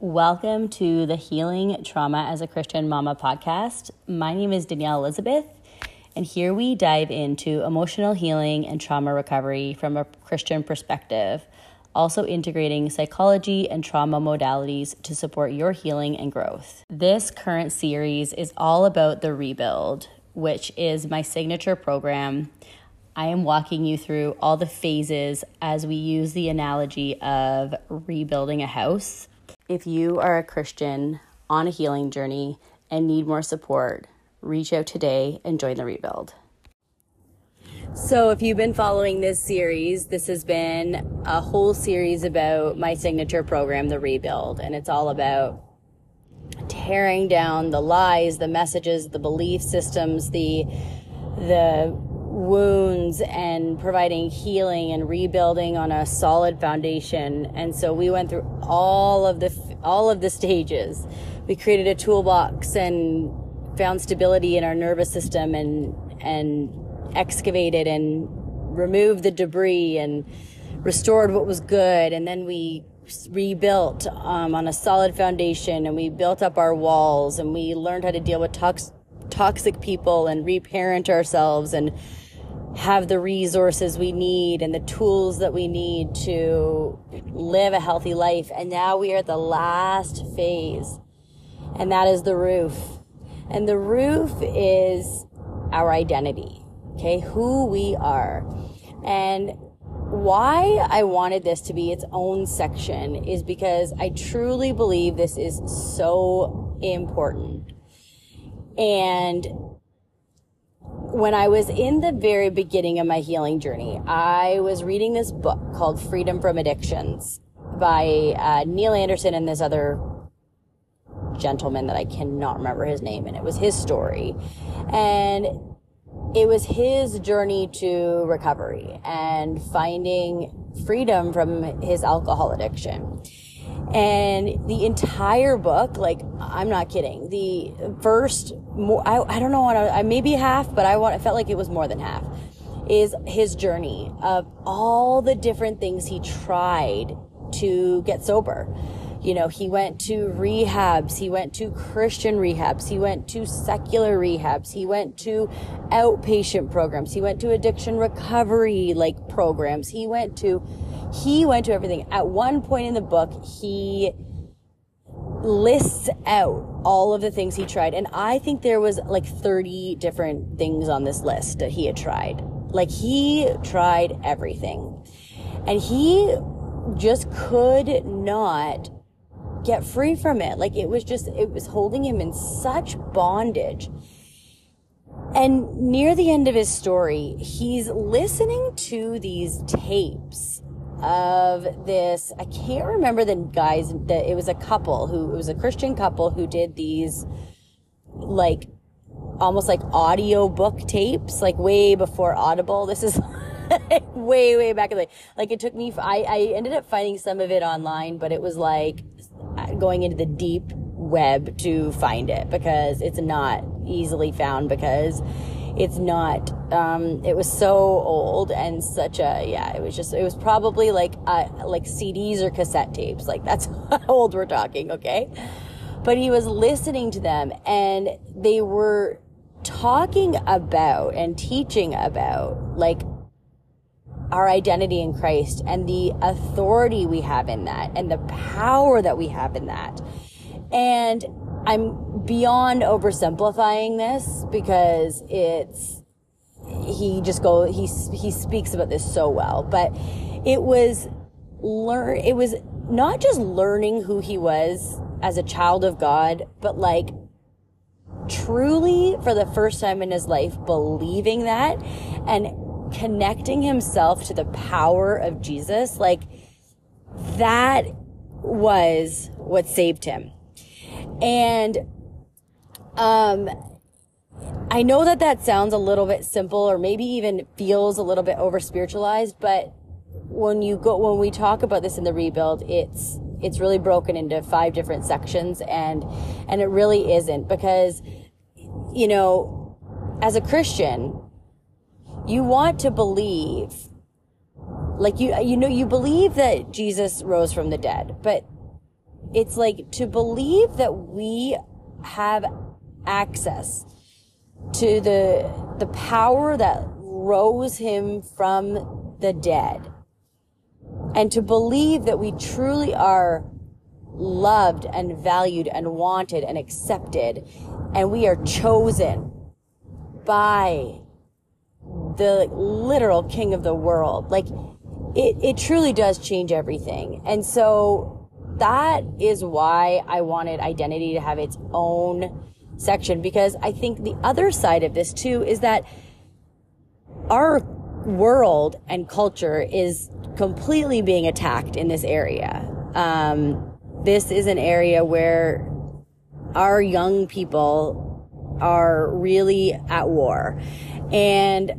Welcome to the Healing Trauma as a Christian Mama podcast. My name is Danielle Elizabeth, and here we dive into emotional healing and trauma recovery from a Christian perspective, also integrating psychology and trauma modalities to support your healing and growth. This current series is all about the Rebuild, which is my signature program. I am walking you through all the phases as we use the analogy of rebuilding a house. If you are a Christian on a healing journey and need more support, reach out today and join the Rebuild. So if you've been following this series, this has been a whole series about my signature program, the Rebuild. And it's all about tearing down the lies, the messages, the belief systems, the wounds, and providing healing and rebuilding on a solid foundation. And so we went through all of the stages. We created a toolbox and found stability in our nervous system and excavated and removed the debris and restored what was good. And then we rebuilt on a solid foundation, and we built up our walls, and we learned how to deal with toxic people and reparent ourselves and have the resources we need and the tools that we need to live a healthy life. And now we are at the last phase, and that is the roof. And the roof is our identity, okay? Who we are. And why I wanted this to be its own section is because I truly believe this is so important. And when I was in the very beginning of my healing journey, I was reading this book called Freedom from Addictions by Neil Anderson and this other gentleman that I cannot remember his name, and it was his story. And it was his journey to recovery and finding freedom from his alcohol addiction. And the entire book, like, I'm not kidding, the first, I don't know, maybe half, but I felt like it was more than half, is his journey of all the different things he tried to get sober. You know, he went to rehabs, he went to Christian rehabs, he went to secular rehabs, he went to outpatient programs, he went to addiction recovery, like, programs, he went to everything. At one point in the book, he lists out all of the things he tried. And I think there was like 30 different things on this list that he had tried. Like, he tried everything. And he just could not get free from it. Like, it was holding him in such bondage. And near the end of his story, he's listening to these tapes of this, I can't remember the guys, that it was a Christian couple who did these, like, almost like audio book tapes, like way before Audible. This is way back in the day. Like, it took me, I ended up finding some of it online, but it was like going into the deep web to find it, because it's not easily found, because it's not, it was so old and it was probably like CDs or cassette tapes. Like, that's how old we're talking, okay? But he was listening to them, and they were talking about and teaching about, like, our identity in Christ and the authority we have in that and the power that we have in that. And I'm beyond oversimplifying this, because he speaks about this so well, but it was not just learning who he was as a child of God, but like truly for the first time in his life believing that and connecting himself to the power of Jesus. Like, that was what saved him. And I know that sounds a little bit simple, or maybe even feels a little bit over spiritualized, but when we talk about this in the Rebuild, it's really broken into 5 different sections, and it really isn't, because, you know, as a Christian, you want to believe, like, you believe that Jesus rose from the dead, but it's like to believe that we have access to the power that rose him from the dead, and to believe that we truly are loved and valued and wanted and accepted, and we are chosen by the literal king of the world. Like, it truly does change everything. And so that is why I wanted identity to have its own section, because I think the other side of this too is that our world and culture is completely being attacked in this area. This is an area where our young people are really at war, and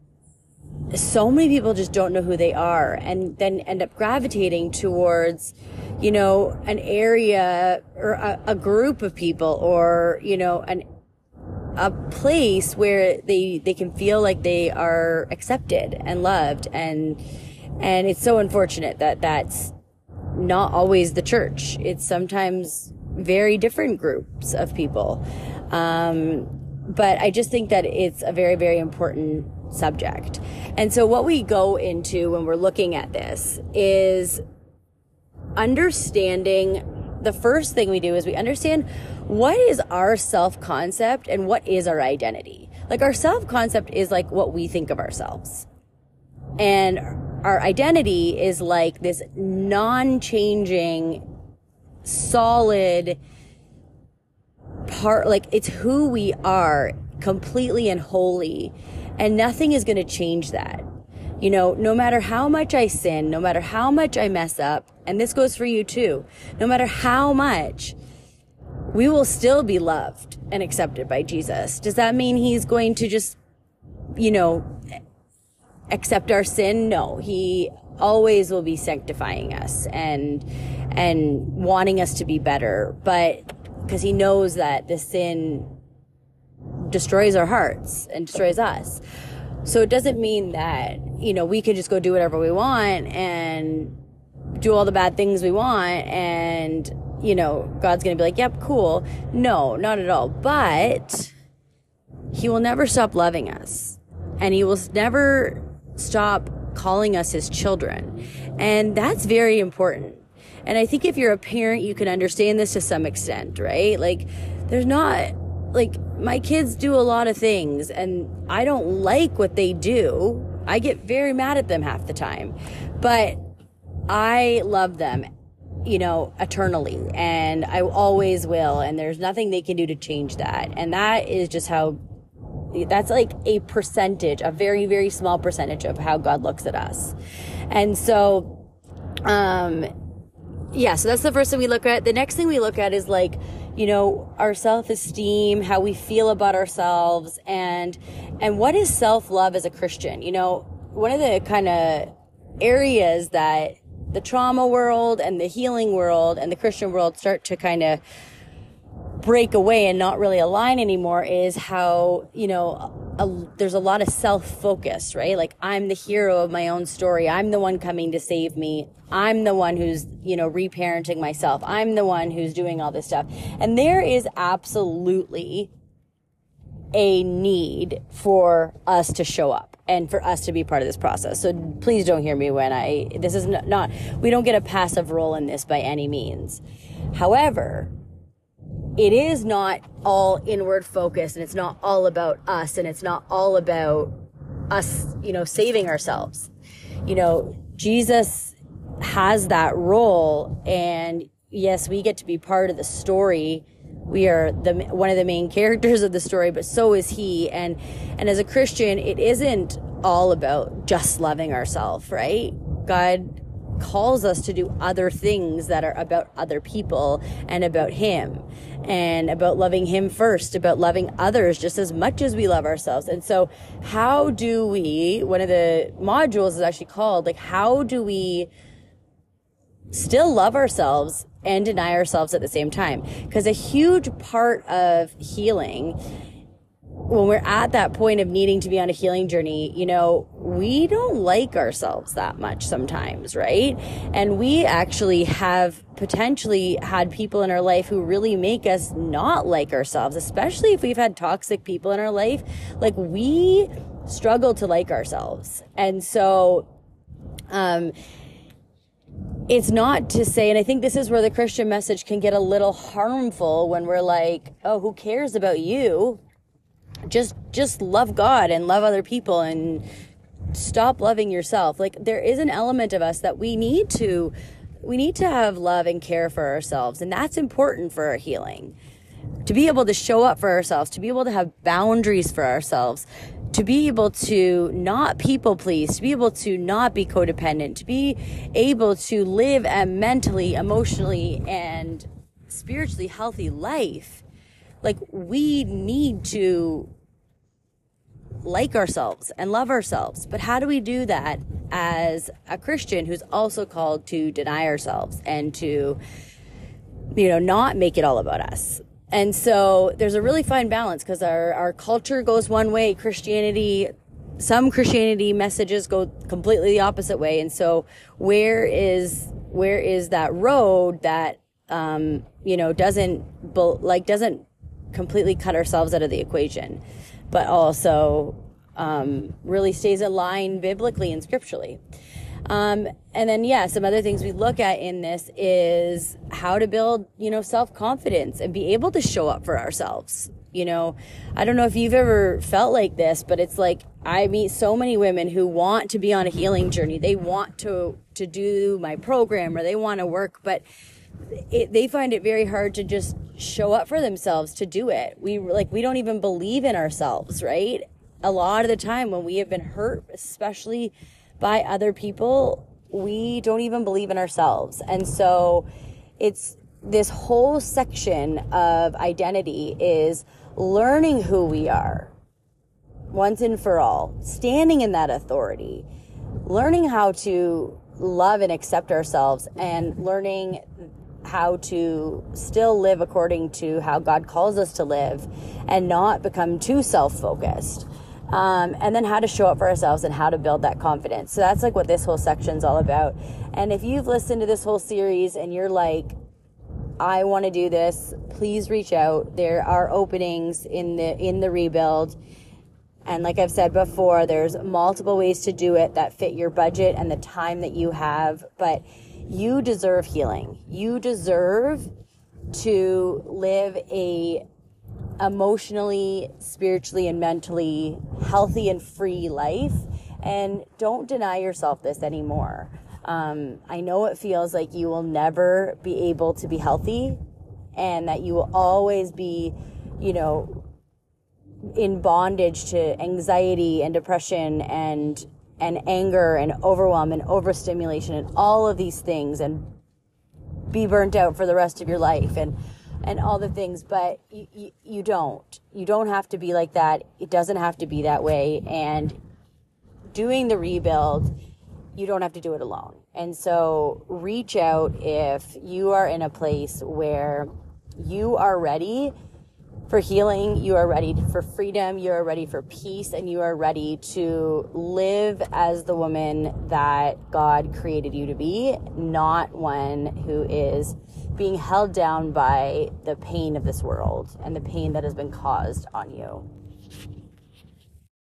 so many people just don't know who they are, and then end up gravitating towards, you know, an area or a group of people, or, you know, a place where they can feel like they are accepted and loved. And it's so unfortunate that that's not always the church. It's sometimes very different groups of people. But I just think that it's a very, very important subject. And so what we go into when we're looking at this is understanding. The first thing we do is we understand what is our self-concept and what is our identity. Like, our self-concept is like what we think of ourselves. And our identity is like this non-changing, solid part. Like, it's who we are completely and wholly. And nothing is going to change that. You know, no matter how much I sin, no matter how much I mess up, and this goes for you too, no matter how much, we will still be loved and accepted by Jesus. Does that mean he's going to just, you know, accept our sin? No, he always will be sanctifying us and wanting us to be better. But because he knows that the sin destroys our hearts and destroys us. So it doesn't mean that, you know, we could just go do whatever we want and do all the bad things we want, and, you know, God's going to be like, yep, cool. No, not at all. But he will never stop loving us, and he will never stop calling us his children. And that's very important. And I think if you're a parent, you can understand this to some extent, right? Like, there's not, like, my kids do a lot of things and I don't like what they do. I get very mad at them half the time, but I love them, you know, eternally, and I always will. And there's nothing they can do to change that. And that is just how, that's like a percentage, a very, very small percentage of how God looks at us. And so, yeah, so that's the first thing we look at. The next thing we look at is, like, you know, our self-esteem, how we feel about ourselves, and what is self-love as a Christian. You know, one of the kind of areas that the trauma world and the healing world and the Christian world start to kind of break away and not really align anymore is how, you know, there's a lot of self-focus, right? Like, I'm the hero of my own story. I'm the one coming to save me. I'm the one who's, you know, reparenting myself. I'm the one who's doing all this stuff. And there is absolutely a need for us to show up and for us to be part of this process. So please don't hear me when this is not, we don't get a passive role in this by any means. However, it is not all inward focus, and it's not all about us, and it's not all about us, you know, saving ourselves. You know, Jesus has that role, and yes, we get to be part of the story. We are one of the main characters of the story, but so is he. And as a Christian, it isn't all about just loving ourselves, right? God calls us to do other things that are about other people and about him, and about loving him first, about loving others just as much as we love ourselves. And so how do we, one of the modules is actually called, like, how do we still love ourselves and deny ourselves at the same time? Because a huge part of healing when we're at that point of needing to be on a healing journey, you know, we don't like ourselves that much sometimes, right? And we actually have potentially had people in our life who really make us not like ourselves, especially if we've had toxic people in our life. Like, we struggle to like ourselves. And so, it's not to say, and I think this is where the Christian message can get a little harmful when we're like, oh, who cares about you? Just love God and love other people and stop loving yourself. Like, there is an element of us that we need to have love and care for ourselves. And that's important for our healing. To be able to show up for ourselves, to be able to have boundaries for ourselves, to be able to not people please, to be able to not be codependent, to be able to live a mentally, emotionally, and spiritually healthy life. Like, we need to like ourselves and love ourselves. But how do we do that as a Christian who's also called to deny ourselves and to, you know, not make it all about us? And so there's a really fine balance, because our culture goes one way, some Christianity messages go completely the opposite way. And so where is that road that, you know, doesn't completely cut ourselves out of the equation, but also really stays aligned biblically and scripturally. And then, some other things we look at in this is how to build, you know, self-confidence and be able to show up for ourselves. You know, I don't know if you've ever felt like this, but it's like, I meet so many women who want to be on a healing journey. They want to do my program, or they want to work, but they find it very hard to just show up for themselves to do it. We don't even believe in ourselves, right? A lot of the time when we have been hurt, especially by other people, we don't even believe in ourselves. And so it's this whole section of identity is learning who we are once and for all, standing in that authority, learning how to love and accept ourselves, and learning how to still live according to how God calls us to live and not become too self-focused. And then how to show up for ourselves and how to build that confidence. So that's like what this whole section's all about. And if you've listened to this whole series and you're like, I want to do this, please reach out. There are openings in the rebuild. And like I've said before, there's multiple ways to do it that fit your budget and the time that you have. But you deserve healing. You deserve to live a emotionally, spiritually, and mentally healthy and free life. And don't deny yourself this anymore. I know it feels like you will never be able to be healthy, and that you will always be, you know, in bondage to anxiety and depression and anger and overwhelm and overstimulation and all of these things, and be burnt out for the rest of your life and all the things. But you don't have to be like that. It doesn't have to be that way. And doing the rebuild, you don't have to do it alone. And so reach out if you are in a place where you are ready for healing, you are ready for freedom, you are ready for peace, and you are ready to live as the woman that God created you to be, not one who is being held down by the pain of this world and the pain that has been caused on you.